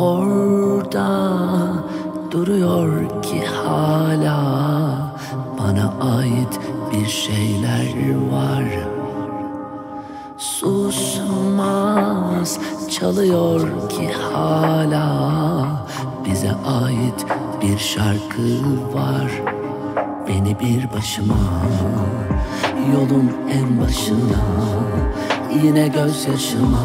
Orada duruyor ki hala bana ait bir şeyler var. Susmaz çalıyor ki hala bize ait bir şarkı var. Beni bir başıma yolun en başına yine gözyaşıma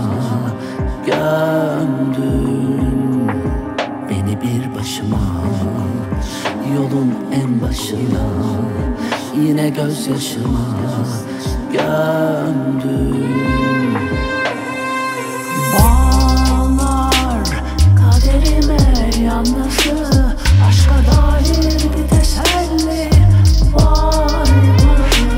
gömdün. Beni bir başıma yolun en başına yine gözyaşıma gömdün. Bağlar kaderime yalnızlığı, aşka dair bir teselli var mı?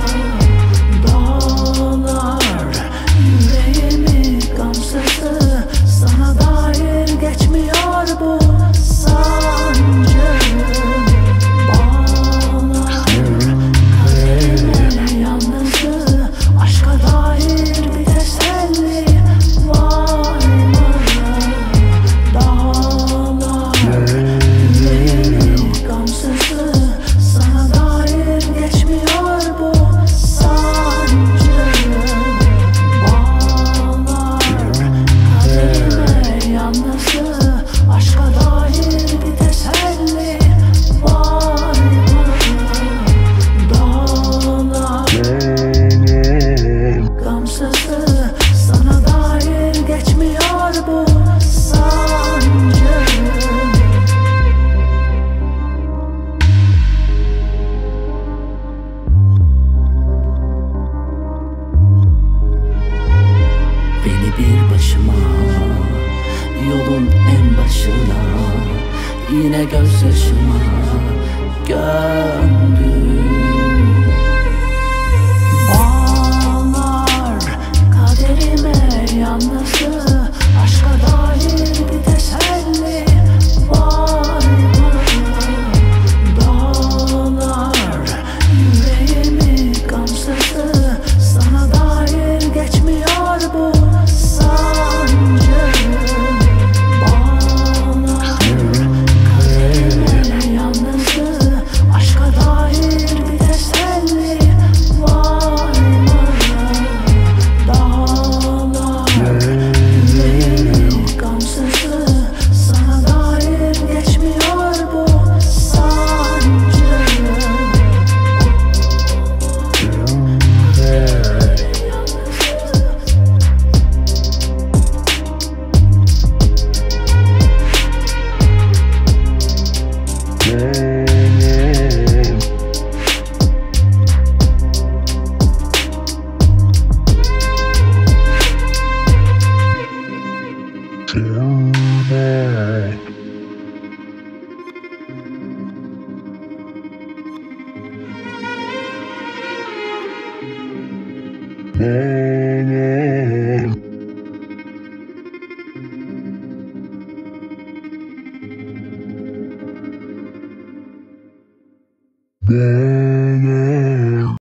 Dağlar yüreğimi gamsızlığı, sana dair geçmiyor bu sancı. Bağlar kaderime yalnızlığı, aşka dair bir teselli var mı? Dağlar yüreğimi gamsızlığı, sana dair geçmiyor bu sancı. Bağlar kaderime yalnızlığı, aşka dair bir teselli var mı? Dağlar gamsızlığı, sana dair geçmiyor bu sancı. Beni bir başıma yolun en başına yine gözyaşıma gömdün. Bağlar kaderime yalnızlığı, aşka dair bir teselli var mı? Dağlar yüreğimi gamsızlığı, sana dair geçmiyor bu sancı. Bağlar kaderime yalnızlığı, aşka dair bir teselli var mı? Dağlar yüreğimi gamsızlığı, sana dair geçmiyor bu sancı. Yeah.